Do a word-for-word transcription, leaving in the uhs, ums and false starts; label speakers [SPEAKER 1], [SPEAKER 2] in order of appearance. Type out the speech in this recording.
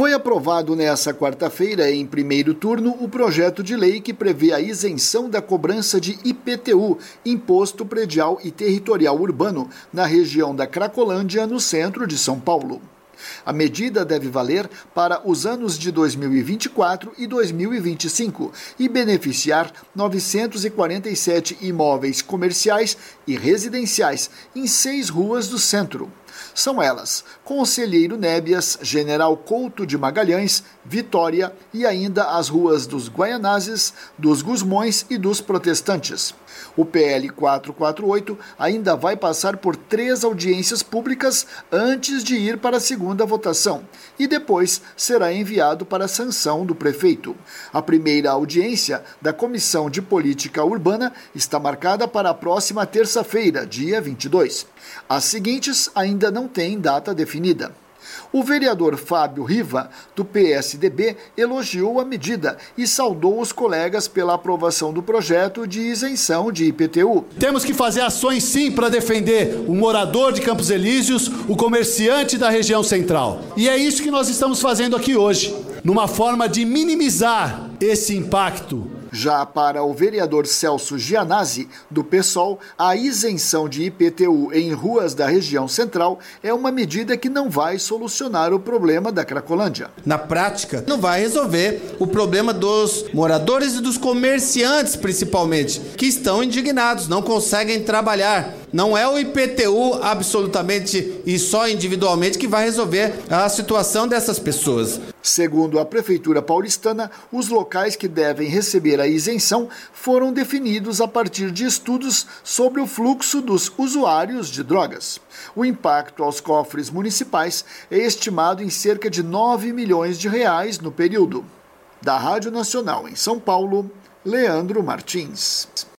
[SPEAKER 1] Foi aprovado nesta quarta-feira, em primeiro turno, o projeto de lei que prevê a isenção da cobrança de I P T U, Imposto Predial e Territorial Urbano, na região da Cracolândia, no centro de São Paulo. A medida deve valer para os anos de dois mil e vinte e quatro e dois mil e vinte e cinco e beneficiar novecentos e quarenta e sete imóveis comerciais e residenciais em seis ruas do centro. São elas: Conselheiro Nébias, General Couto de Magalhães, Vitória e ainda as ruas dos Guaianazes, dos Gusmões e dos Protestantes. O P L quatrocentos e quarenta e oito ainda vai passar por três audiências públicas antes de ir para a segunda votação e depois será enviado para a sanção do prefeito. A primeira audiência da Comissão de Política Urbana está marcada para a próxima terça-feira, dia vinte e dois. As seguintes ainda não têm data definida. O vereador Fábio Riva, do P S D B, elogiou a medida e saudou os colegas pela aprovação do projeto de isenção de I P T U.
[SPEAKER 2] Temos que fazer ações sim para defender o morador de Campos Elíseos, o comerciante da região central. E é isso que nós estamos fazendo aqui hoje, numa forma de minimizar esse impacto.
[SPEAKER 1] Já para o vereador Celso Gianazzi, do PSOL, a isenção de I P T U em ruas da região central é uma medida que não vai solucionar o problema da Cracolândia.
[SPEAKER 3] Na prática, não vai resolver o problema dos moradores e dos comerciantes, principalmente, que estão indignados, não conseguem trabalhar. Não é o I P T U absolutamente e só individualmente que vai resolver a situação dessas pessoas.
[SPEAKER 1] Segundo a Prefeitura paulistana, os locais que devem receber a isenção foram definidos a partir de estudos sobre o fluxo dos usuários de drogas. O impacto aos cofres municipais é estimado em cerca de nove milhões de reais no período. Da Rádio Nacional em São Paulo, Leandro Martins.